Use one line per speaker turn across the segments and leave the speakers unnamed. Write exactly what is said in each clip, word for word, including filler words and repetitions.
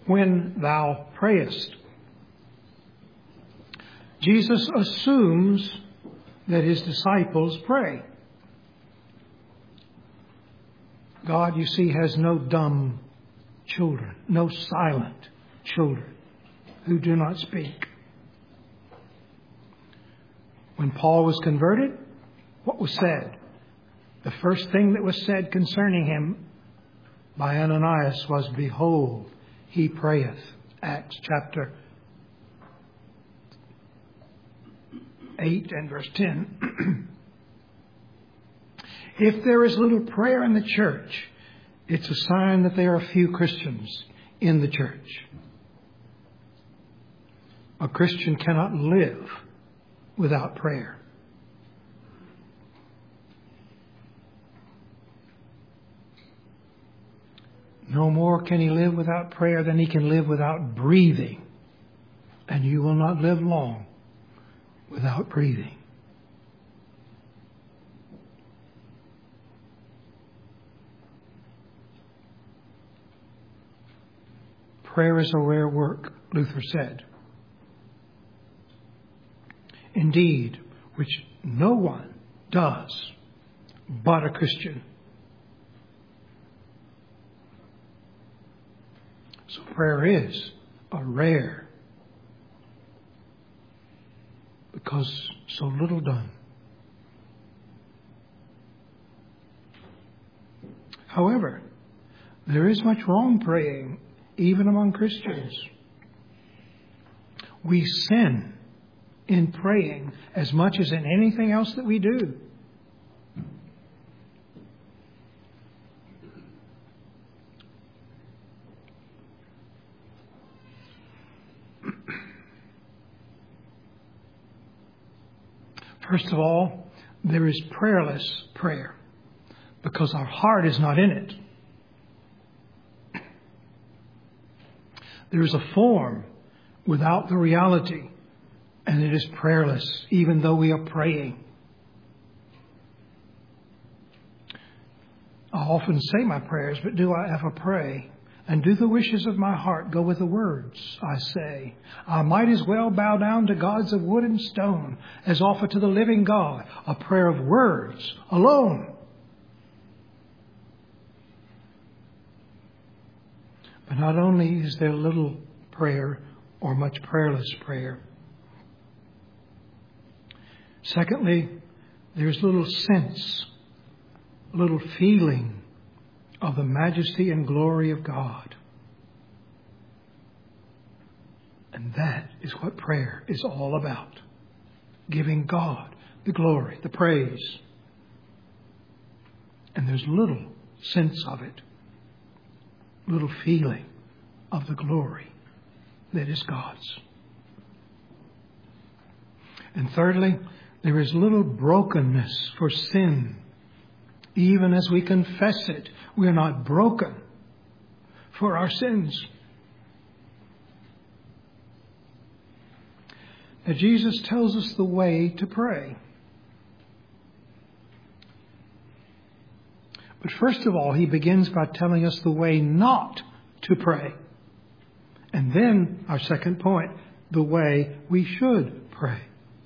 when thou prayest. Jesus assumes that his disciples pray. God, you see, has no dumb children, no silent children who do not speak. When Paul was converted, what was said? The first thing that was said concerning him by Ananias was, behold, he prayeth. Acts chapter eight and verse ten. If there is little prayer in the church, it's a sign that there are few Christians in the church. A Christian cannot live without prayer. No more can he live without prayer than he can live without breathing. And you will not live long without breathing. Prayer is a rare work, Luther said. Indeed, which no one does but a Christian. So prayer is a rare, because so little done. However, there is much wrong praying, even among Christians. We sin in praying as much as in anything else that we do. First of all, there is prayerless prayer because our heart is not in it. There is a form without the reality, and it is prayerless, even though we are praying. I often say my prayers, but do I ever pray? And do the wishes of my heart go with the words I say? I might as well bow down to gods of wood and stone as offer to the living God a prayer of words alone. But not only is there little prayer or much prayerless prayer. Secondly, there's little sense, little feeling of the majesty and glory of God. And that is what prayer is all about. Giving God the glory, the praise. And there's little sense of it. Little feeling of the glory that is God's. And thirdly, there is little brokenness for sin. Even as we confess it, we are not broken for our sins. Now, Jesus tells us the way to pray. But first of all, he begins by telling us the way not to pray. And then, our second point, the way we should pray.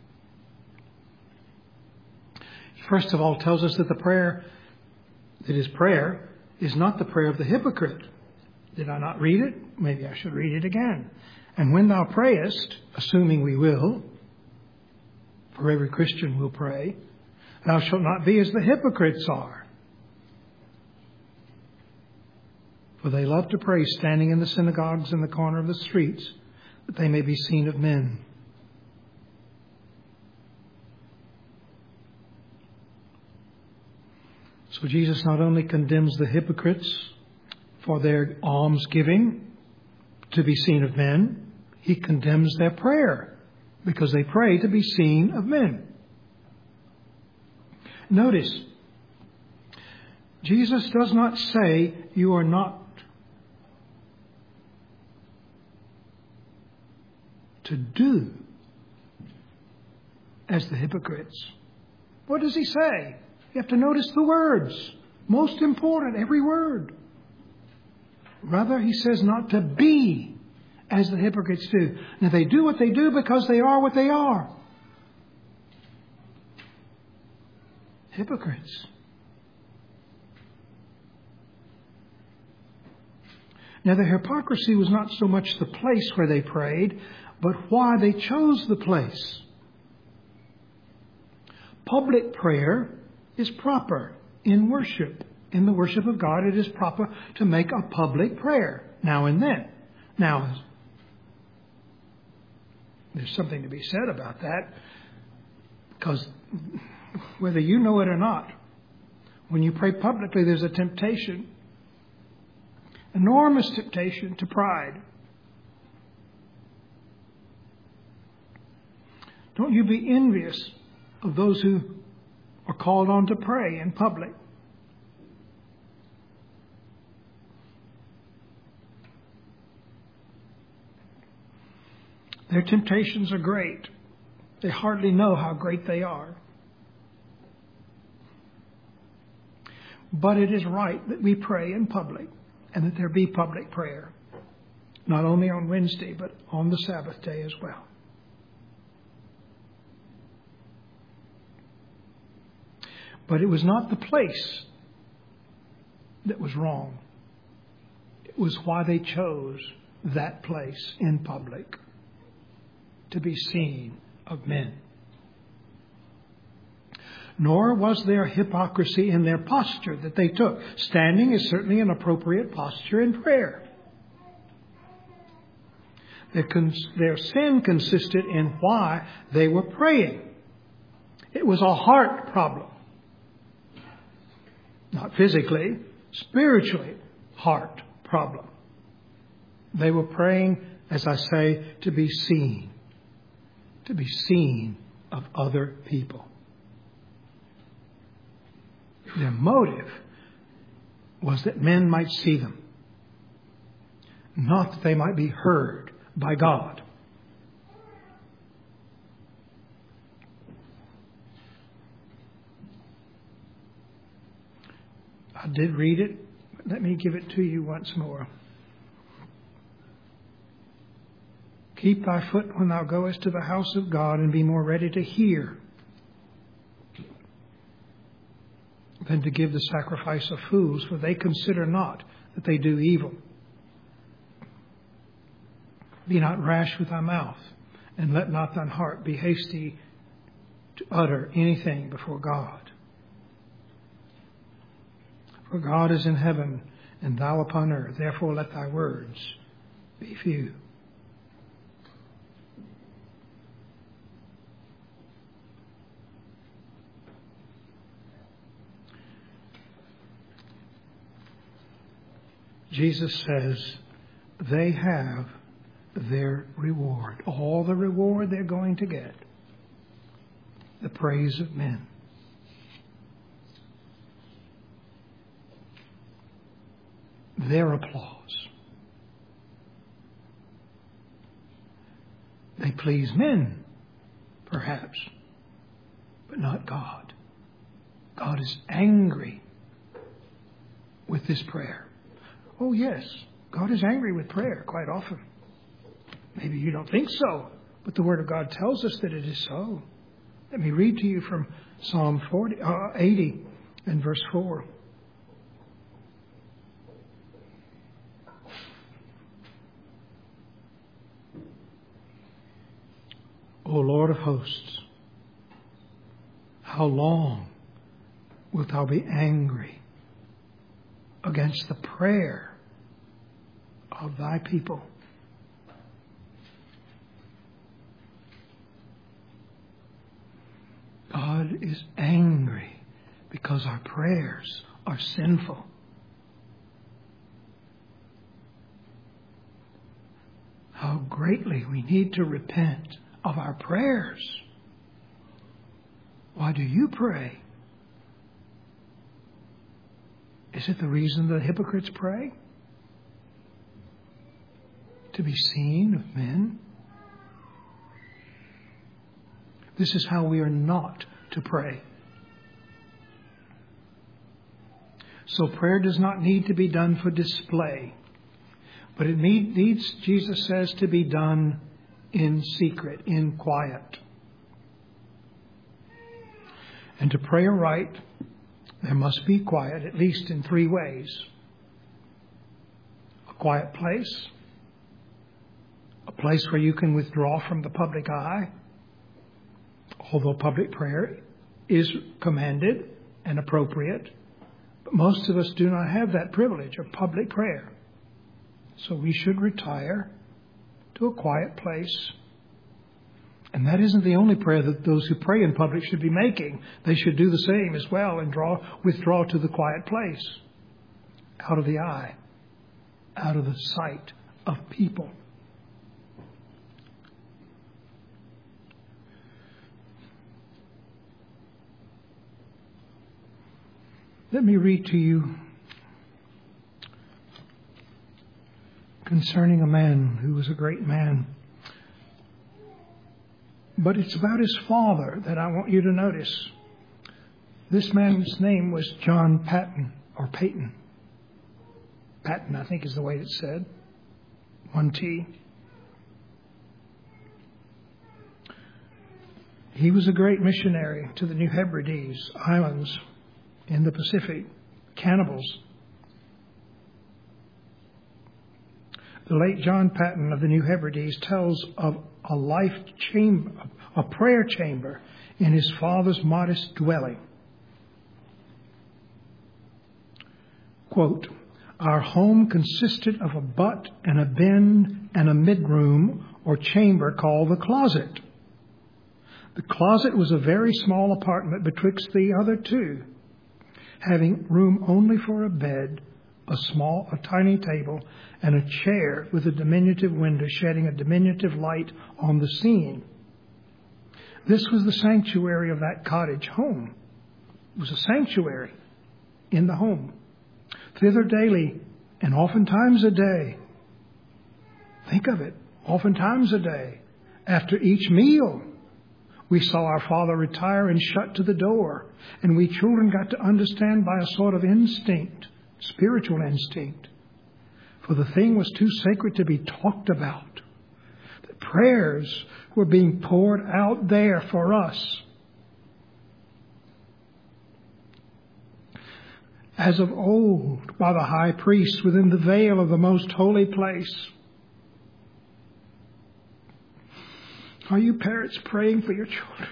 He first of all tells us that the prayer that is prayer is not the prayer of the hypocrite. Did I not read it? Maybe I should read it again. And when thou prayest, assuming we will, for every Christian will pray, thou shalt not be as the hypocrites are. For they love to pray standing in the synagogues and the corner of the streets, that they may be seen of men. So Jesus not only condemns the hypocrites for their almsgiving to be seen of men, he condemns their prayer because they pray to be seen of men. Notice, Jesus does not say you are not to do as the hypocrites. What does he say? You have to notice the words. Most important, every word. Rather, he says not to be as the hypocrites do. Now, they do what they do because they are what they are. Hypocrites. Now, their hypocrisy was not so much the place where they prayed, but why they chose the place. Public prayer is proper in worship. In the worship of God, it is proper to make a public prayer now and then. Now, there's something to be said about that, because whether you know it or not, when you pray publicly, there's a temptation, enormous temptation to pride. Don't you be envious of those who are called on to pray in public. Their temptations are great. They hardly know how great they are. But it is right that we pray in public and that there be public prayer, not only on Wednesday, but on the Sabbath day as well. But it was not the place that was wrong. It was why they chose that place in public, to be seen of men. Nor was there hypocrisy in their posture that they took. Standing is certainly an appropriate posture in prayer. Their, cons- their sin consisted in why they were praying. It was a heart problem. Not physically, spiritually, heart problem. They were praying, as I say, to be seen. To be seen of other people. Their motive was that men might see them, not that they might be heard by God. I did read it, but let me give it to you once more. Keep thy foot when thou goest to the house of God, and be more ready to hear than to give the sacrifice of fools, for they consider not that they do evil. Be not rash with thy mouth, and let not thine heart be hasty to utter anything before God. For God is in heaven, and thou upon earth. Therefore let thy words be few. Jesus says they have their reward. All the reward they're going to get. The praise of men. Their applause. They please men, perhaps, but not God. God is angry with this prayer. Oh, yes, God is angry with prayer quite often. Maybe you don't think so, but the Word of God tells us that it is so. Let me read to you from Psalm forty, uh, eighty and verse four. O Lord of hosts, how long wilt thou be angry against the prayer of thy people? God is angry because our prayers are sinful. How greatly we need to repent of our prayers. Why do you pray? Is it the reason the hypocrites pray? To be seen of men? This is how we are not to pray. So prayer does not need to be done for display. But it need, needs, Jesus says, to be done in secret, in quiet. And to pray aright, there must be quiet, at least in three ways. A quiet place, a place where you can withdraw from the public eye, although public prayer is commanded and appropriate. But most of us do not have that privilege of public prayer. So we should retire to a quiet place. And that isn't the only prayer that those who pray in public should be making. They should do the same as well and draw, withdraw to the quiet place, out of the eye, out of the sight of people. Let me read to you concerning a man who was a great man. But it's about his father that I want you to notice. This man's name was John Paton, or Peyton. Paton, I think, is the way it's said. One T. He was a great missionary to the New Hebrides Islands in the Pacific, cannibals. The late John Paton of the New Hebrides tells of a life chamber, a prayer chamber in his father's modest dwelling. Quote, "Our home consisted of a butt and a bin and a mid-room or chamber called the closet. The closet was a very small apartment betwixt the other two, having room only for a bed, a small, a tiny table, and a chair with a diminutive window shedding a diminutive light on the scene. This was the sanctuary of that cottage home. It was a sanctuary in the home. Thither daily, and oftentimes a day, think of it, oftentimes a day, after each meal, we saw our father retire and shut to the door, and we children got to understand by a sort of instinct, spiritual instinct, for the thing was too sacred to be talked about, that prayers were being poured out there for us. As of old, by the high priest within the veil of the most holy place. Are you parents praying for your children?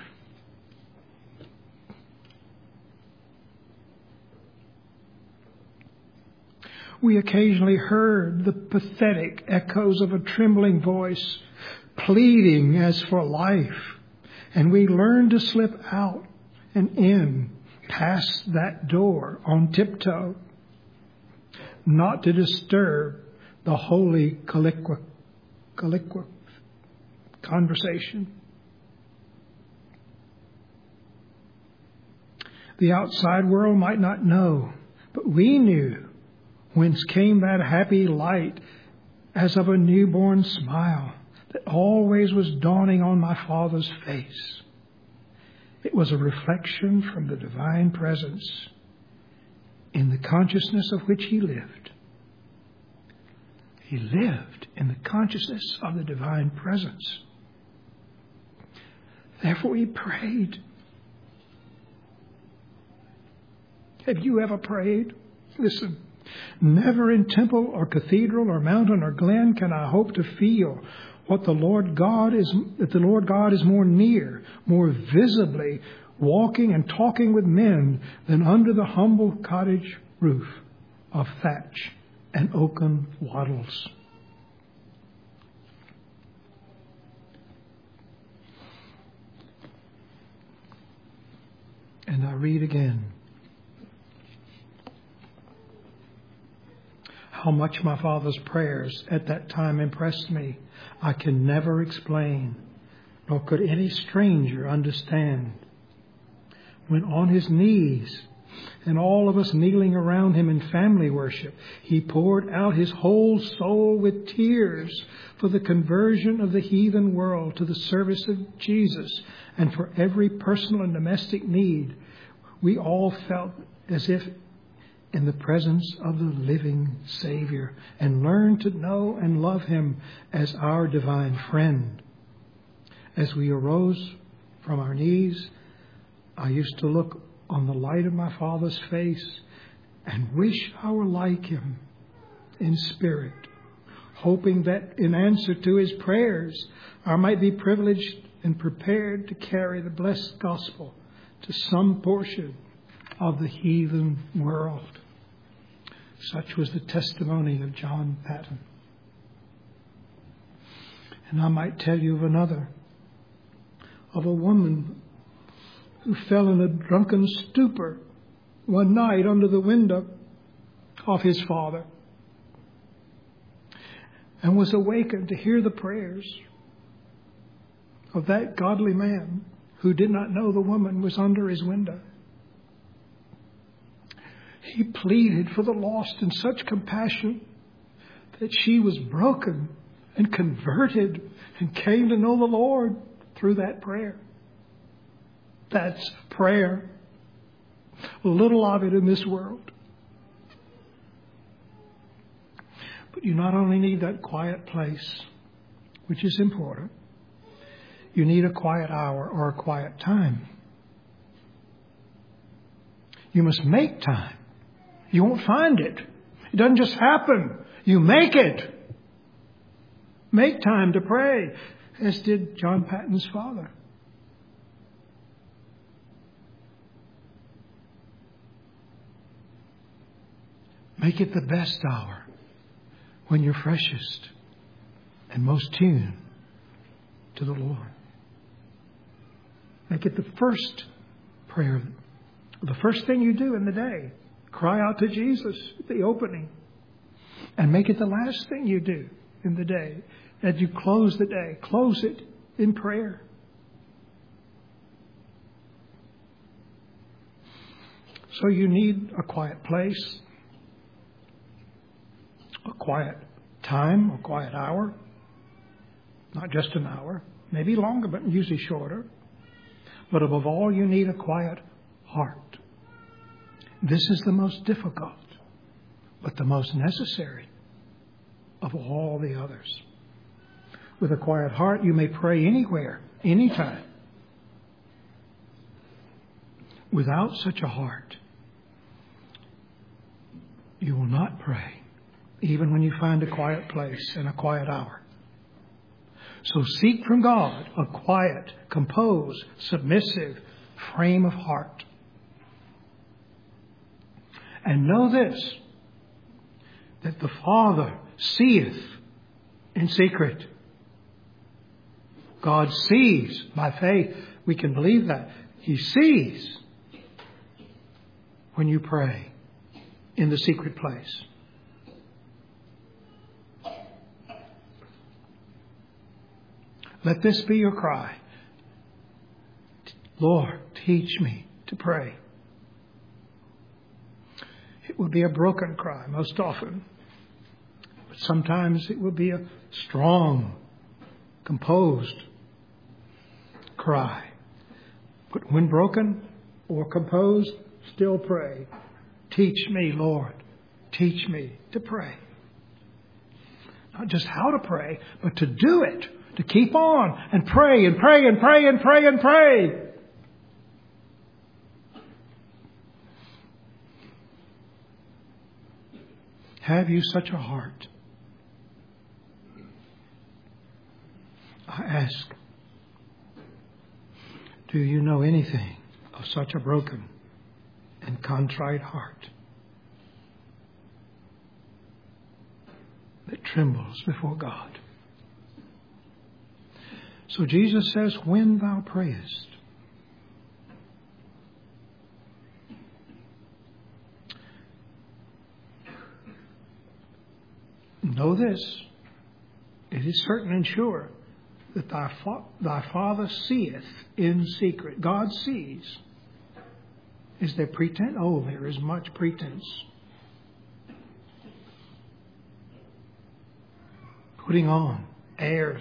We occasionally heard the pathetic echoes of a trembling voice pleading as for life, and we learned to slip out and in past that door on tiptoe, not to disturb the holy colloquy, colloquy conversation. The outside world might not know, but we knew whence came that happy light as of a newborn smile that always was dawning on my father's face. It was a reflection from the divine presence in the consciousness of which he lived. He lived in the consciousness of the divine presence. Therefore he prayed. Have you ever prayed? Listen, never in temple or cathedral or mountain or glen can I hope to feel what the Lord God is, that the Lord God is more near, more visibly walking and talking with men than under the humble cottage roof of thatch and oaken wattles. And I read again. How much my father's prayers at that time impressed me, I can never explain, nor could any stranger understand. When on his knees, and all of us kneeling around him in family worship, he poured out his whole soul with tears for the conversion of the heathen world to the service of Jesus, and for every personal and domestic need. We all felt as if in the presence of the living Savior and learn to know and love Him as our divine friend. As we arose from our knees, I used to look on the light of my Father's face and wish I were like Him in spirit, hoping that in answer to His prayers, I might be privileged and prepared to carry the blessed gospel to some portion of the heathen world. Such was the testimony of John Paton. And I might tell you of another, of a woman who fell in a drunken stupor one night under the window of his father and was awakened to hear the prayers of that godly man who did not know the woman was under his window. He pleaded for the lost in such compassion that she was broken and converted and came to know the Lord through that prayer. That's prayer. Little of it in this world. But you not only need that quiet place, which is important, you need a quiet hour or a quiet time. You must make time. You won't find it. It doesn't just happen. You make it. Make time to pray, as did John Paton's father. Make it the best hour when you're freshest and most tuned to the Lord. Make it the first prayer, the first thing you do in the day. Cry out to Jesus at the opening. And make it the last thing you do in the day. As you close the day, close it in prayer. So you need a quiet place, a quiet time, a quiet hour. Not just an hour, maybe longer, but usually shorter. But above all, you need a quiet heart. This is the most difficult, but the most necessary of all the others. With a quiet heart, you may pray anywhere, anytime. Without such a heart, you will not pray, even when you find a quiet place and a quiet hour. So seek from God a quiet, composed, submissive frame of heart. And know this, that the Father seeth in secret. God sees by faith. We can believe that. He sees when you pray in the secret place. Let this be your cry. Lord, teach me to pray. It will be a broken cry most often. But sometimes it will be a strong, composed cry. But when broken or composed, still pray. Teach me, Lord. Teach me to pray. Not just how to pray, but to do it. To keep on and pray and pray and pray and pray and pray. Have you such a heart? I ask, do you know anything of such a broken and contrite heart that trembles before God? So Jesus says, when thou prayest, know this, it is certain and sure that thy, fa- thy Father seeth in secret. God sees. Is there pretense? Oh, there is much pretense. Putting on airs.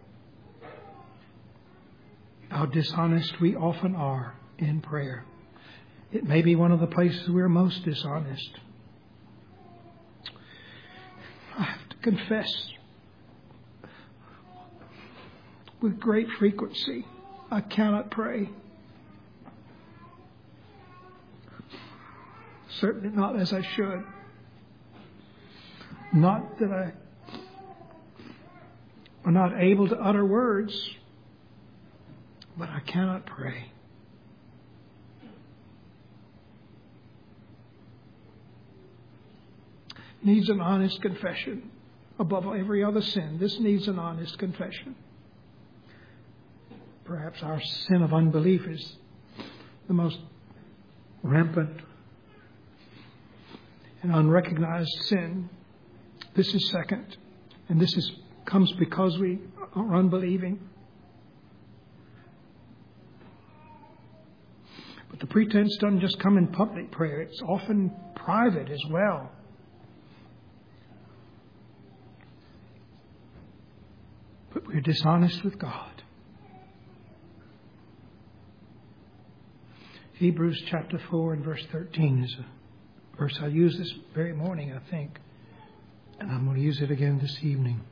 How dishonest we often are in prayer. It may be one of the places we're most dishonest. I have to confess with great frequency, I cannot pray. Certainly not as I should. Not that I am not able to utter words, but I cannot pray. Needs an honest confession. Above every other sin, this needs an honest confession. Perhaps our sin of unbelief is the most rampant and unrecognized sin. This is second. And this is comes because we are unbelieving. But the pretense doesn't just come in public prayer. It's often private as well. But we're dishonest with God. Hebrews chapter four and verse thirteen is a verse I used this very morning, I think. And I'm going to use it again this evening.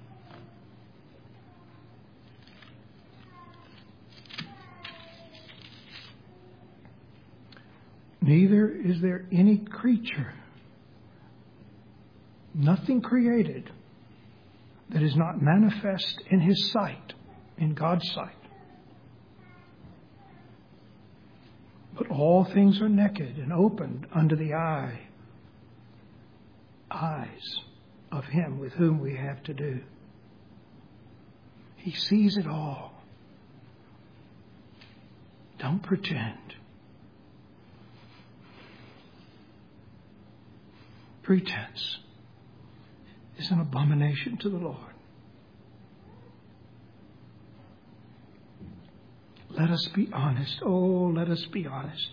Neither is there any creature, nothing created, that is not manifest in His sight, in God's sight. But all things are naked and opened unto the eye, eyes of Him with whom we have to do. He sees it all. Don't pretend. Pretense is an abomination to the Lord. Let us be honest. Oh, let us be honest.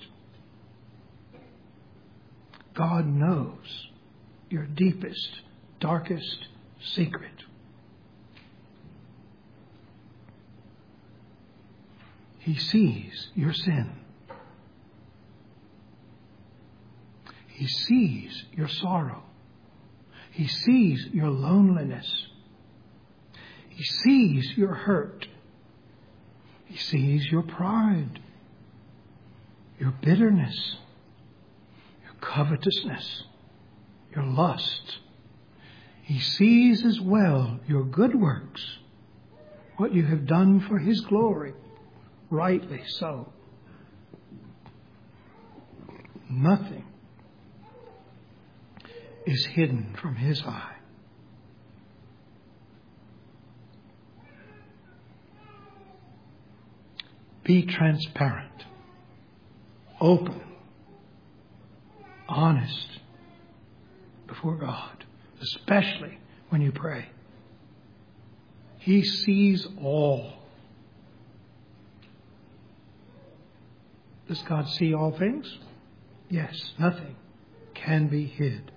God knows your deepest, darkest secret. He sees your sin. He sees your sorrow. He sees your loneliness. He sees your hurt. He sees your pride, your bitterness, your covetousness, your lust. He sees as well your good works, what you have done for His glory, rightly so. Nothing is hidden from His eye. Be transparent, open, honest before God, especially when you pray. He sees all. Does God see all things? Yes, nothing can be hid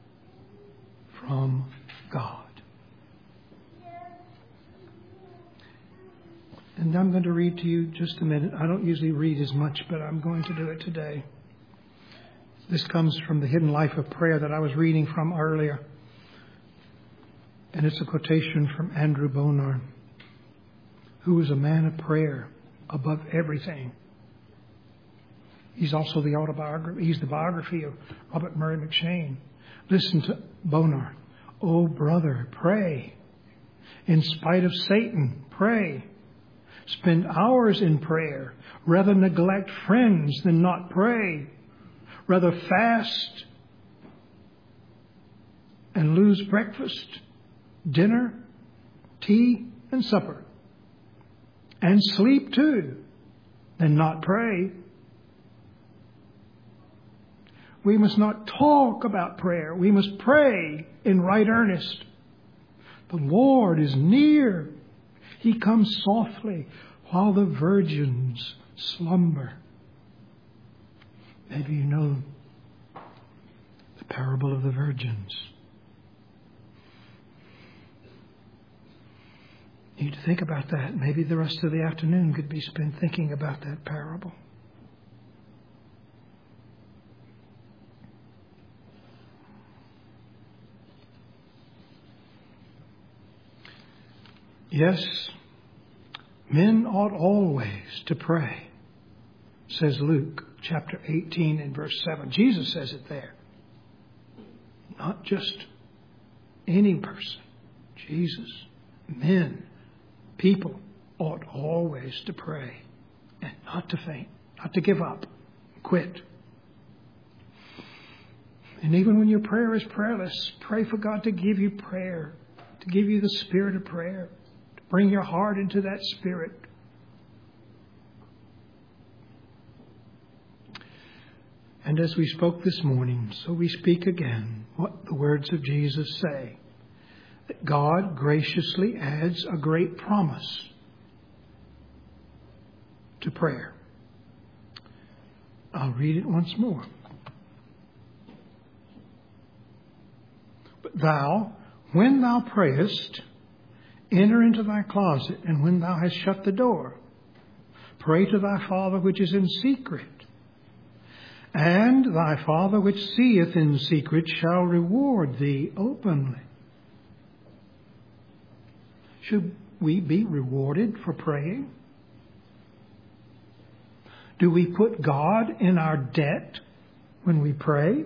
from God. And I'm going to read to you just a minute. I don't usually read as much, but I'm going to do it today. This comes from the Hidden Life of Prayer that I was reading from earlier. And it's a quotation from Andrew Bonar, who was a man of prayer above everything. He's also the autobiography. He's the biography of Robert Murray McCheyne. Listen to Bonar. Oh, brother, pray. In spite of Satan, pray. Spend hours in prayer. Rather neglect friends than not pray. Rather fast and lose breakfast, dinner, tea, and supper. And sleep too, than not pray. We must not talk about prayer. We must pray in right earnest. The Lord is near. He comes softly while the virgins slumber. Maybe you know the parable of the virgins. You need to think about that. Maybe the rest of the afternoon could be spent thinking about that parable. Yes, men ought always to pray, says Luke chapter eighteen and verse seven. Jesus says it there. Not just any person. Jesus, men, people ought always to pray and not to faint, not to give up, quit. And even when your prayer is prayerless, pray for God to give you prayer, to give you the spirit of prayer, to bring your heart into that spirit. And as we spoke this morning, so we speak again what the words of Jesus say, that God graciously adds a great promise to prayer. I'll read it once more. But thou, when thou prayest, enter into thy closet, and when thou hast shut the door, pray to thy Father which is in secret. And thy Father which seeth in secret shall reward thee openly. Should we be rewarded for praying? Do we put God in our debt when we pray?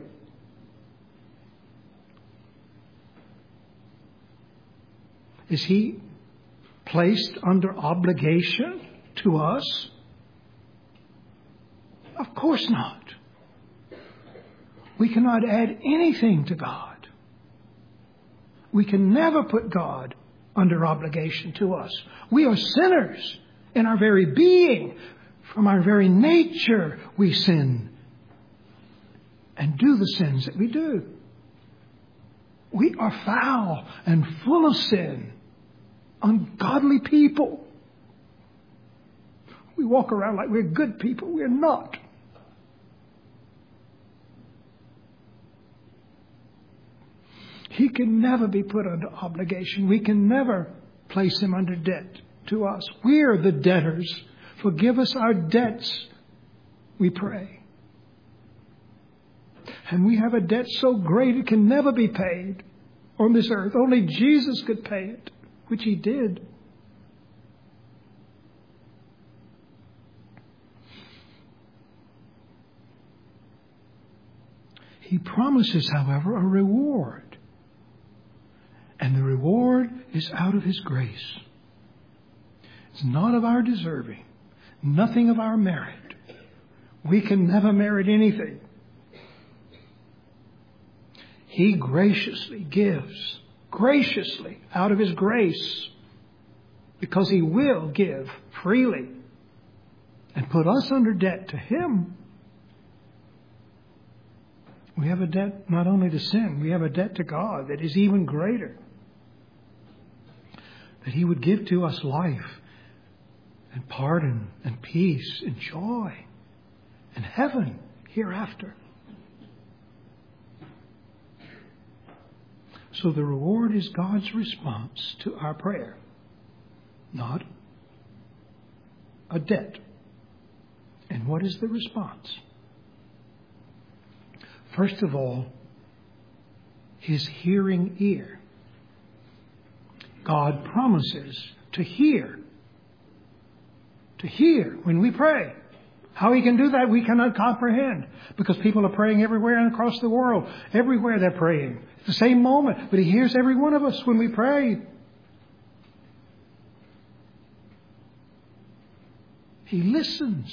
Is He placed under obligation to us? Of course not. We cannot add anything to God. We can never put God under obligation to us. We are sinners in our very being. From our very nature, we sin and do the sins that we do. We are foul and full of sin, ungodly people. We walk around like we're good people. We're not. He can never be put under obligation. We can never place Him under debt to us. We're the debtors. Forgive us our debts, we pray. And we have a debt so great it can never be paid on this earth. Only Jesus could pay it, which He did. He promises, however, a reward. And the reward is out of His grace. It's not of our deserving. Nothing of our merit. We can never merit anything. He graciously gives, graciously, out of His grace, because He will give freely and put us under debt to Him. We have a debt not only to sin, we have a debt to God that is even greater. That He would give to us life and pardon and peace and joy and heaven hereafter. So the reward is God's response to our prayer, not a debt. And what is the response? First of all, His hearing ear. God promises to hear. To hear when we pray. How He can do that, we cannot comprehend. Because people are praying everywhere and across the world. Everywhere they're praying. At the same moment. But He hears every one of us when we pray. He listens.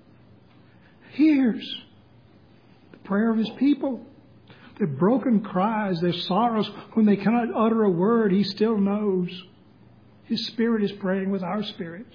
Hears the prayer of His people. Their broken cries, their sorrows. When they cannot utter a word, He still knows. His Spirit is praying with our spirits.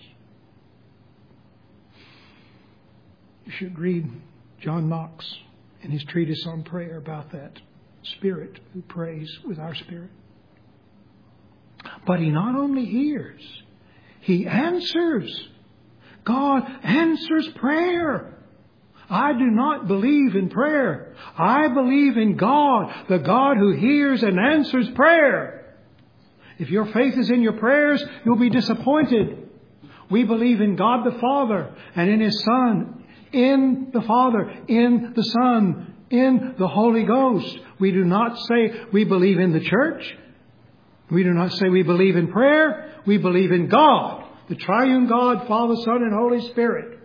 You should read John Knox in his treatise on prayer about that Spirit who prays with our spirit. But He not only hears, He answers. God answers prayer. I do not believe in prayer. I believe in God, the God who hears and answers prayer. If your faith is in your prayers, you'll be disappointed. We believe in God the Father and in His Son. In the Father, in the Son, in the Holy Ghost. We do not say we believe in the church. We do not say we believe in prayer. We believe in God, the triune God, Father, Son, and Holy Spirit.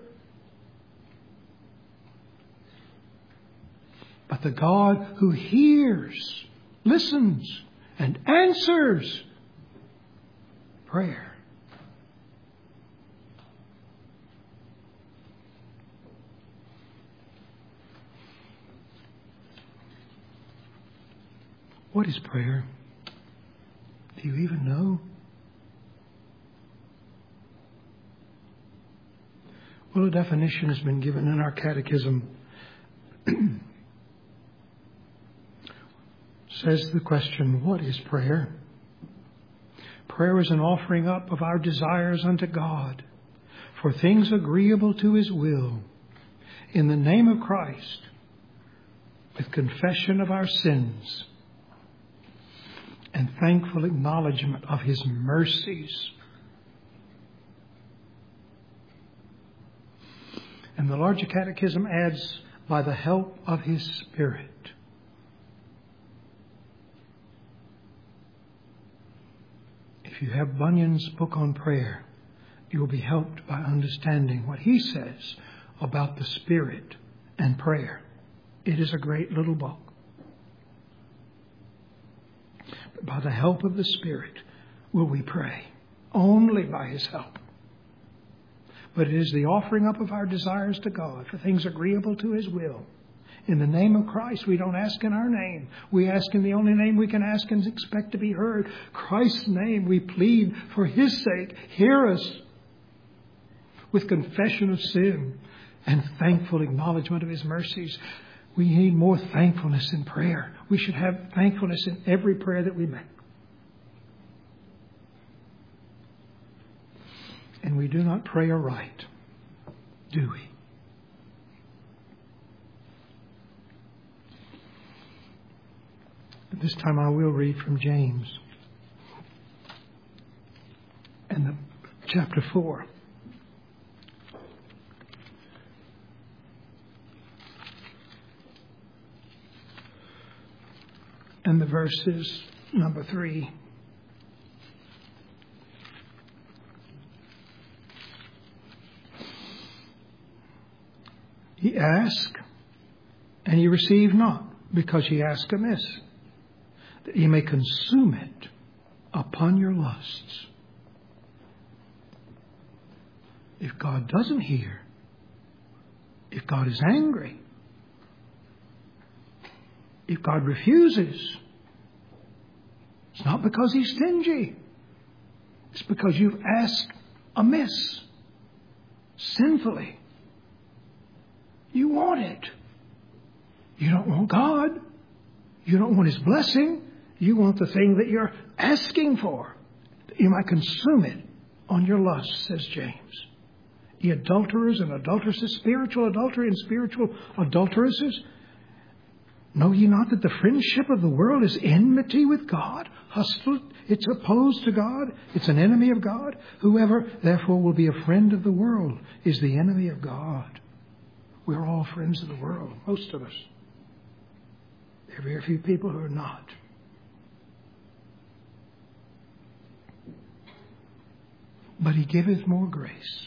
But the God who hears, listens, and answers prayer. What is prayer? Do you even know? Well, a definition has been given in our catechism. Says the question, what is prayer? Prayer is an offering up of our desires unto God for things agreeable to His will in the name of Christ, with confession of our sins and thankful acknowledgement of His mercies. And the larger catechism adds, by the help of His Spirit. If you have Bunyan's book on prayer, you will be helped by understanding what he says about the Spirit and prayer. It is a great little book. But by the help of the Spirit will we pray. Only by His help. But it is the offering up of our desires to God for things agreeable to His will. In the name of Christ, we don't ask in our name. We ask in the only name we can ask and expect to be heard. Christ's name, we plead for His sake. Hear us with confession of sin and thankful acknowledgement of His mercies. We need more thankfulness in prayer. We should have thankfulness in every prayer that we make. And we do not pray aright, do we? At this time I will read from James and the chapter four. And the verses number three. Ye ask, and ye receive not, because ye ask amiss, that ye may consume it upon your lusts. If God doesn't hear, if God is angry, if God refuses, it's not because He's stingy. It's because you've asked amiss, sinfully. You want it. You don't want God. You don't want His blessing. You want the thing that you're asking for. You might consume it on your lust, says James. Ye adulterers and adulteresses, spiritual adultery and spiritual adulteresses, know ye not that the friendship of the world is enmity with God? Hostile, it's opposed to God. It's an enemy of God. Whoever, therefore, will be a friend of the world is the enemy of God. We're all friends of the world, most of us. There are very few people who are not. But He giveth more grace.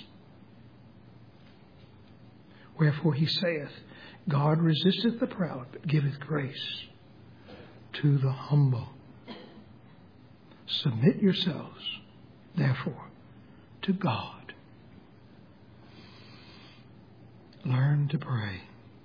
Wherefore He saith, God resisteth the proud, but giveth grace to the humble. Submit yourselves, therefore, to God. Learn to pray.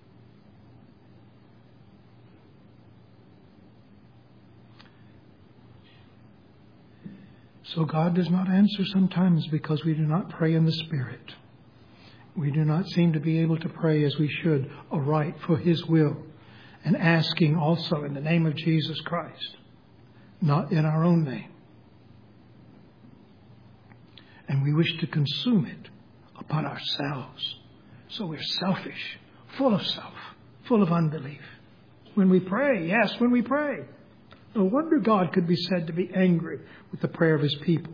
So God does not answer sometimes because we do not pray in the Spirit. We do not seem to be able to pray as we should aright for His will, and asking also in the name of Jesus Christ, not in our own name. And we wish to consume it upon ourselves. So we're selfish, full of self, full of unbelief. When we pray, yes, when we pray. No wonder God could be said to be angry with the prayer of His people.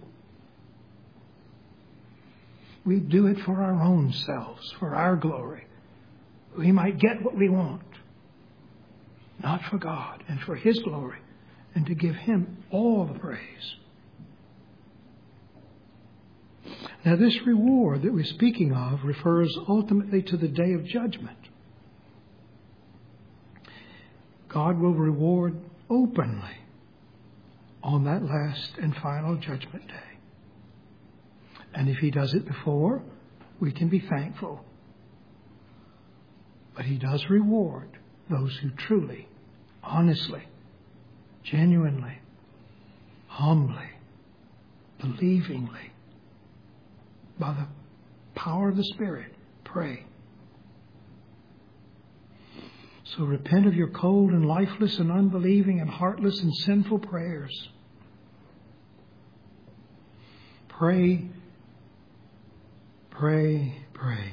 We do it for our own selves, for our glory. We might get what we want. Not for God and for His glory and to give Him all the praise. Now, this reward that we're speaking of refers ultimately to the day of judgment. God will reward openly on that last and final judgment day. And if He does it before, we can be thankful. But He does reward those who truly, honestly, genuinely, humbly, believingly, by the power of the Spirit, pray. So repent of your cold and lifeless and unbelieving and heartless and sinful prayers. Pray, pray, pray.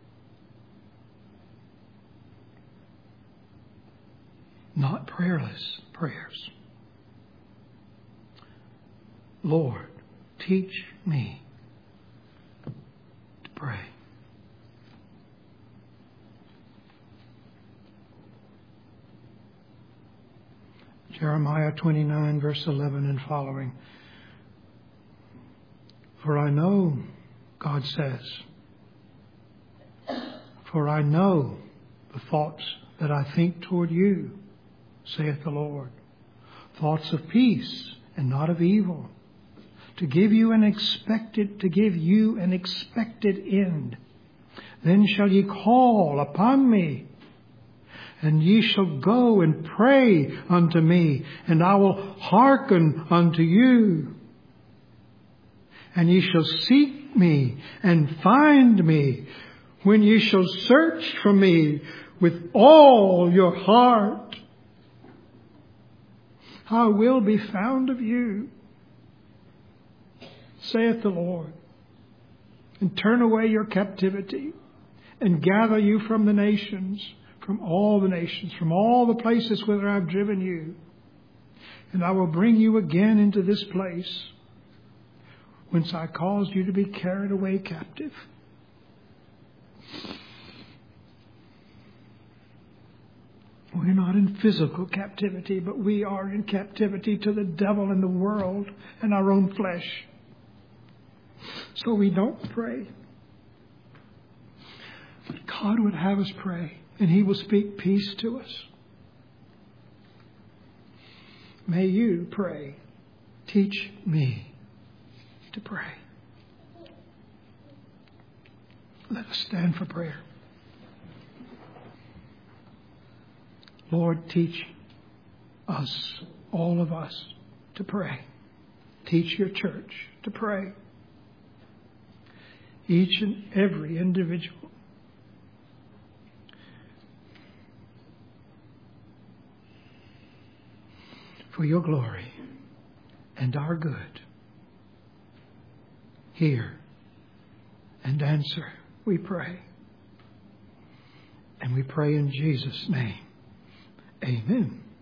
Not prayerless prayers. Lord, teach me to pray. Jeremiah twenty-nine, verse eleven and following. For I know, God says, for I know the thoughts that I think toward you, saith the Lord, thoughts of peace and not of evil, to give you an expected, to give you an expected end. Then shall ye call upon me, and ye shall go and pray unto me, and I will hearken unto you. And ye shall seek me and find me, when ye shall search for me with all your heart. I will be found of you, saith the Lord, and turn away your captivity, and gather you from the nations, from all the nations, from all the places whither I have driven you. And I will bring you again into this place, whence I caused you to be carried away captive. We're not in physical captivity, but we are in captivity to the devil and the world and our own flesh. So we don't pray. But God would have us pray, and He will speak peace to us. May you pray. Teach me to pray. Let us stand for prayer. Lord, teach us, all of us, to pray. Teach your church to pray. Each and every individual. For your glory and our good. Hear and answer, we pray. And we pray in Jesus' name. Amen.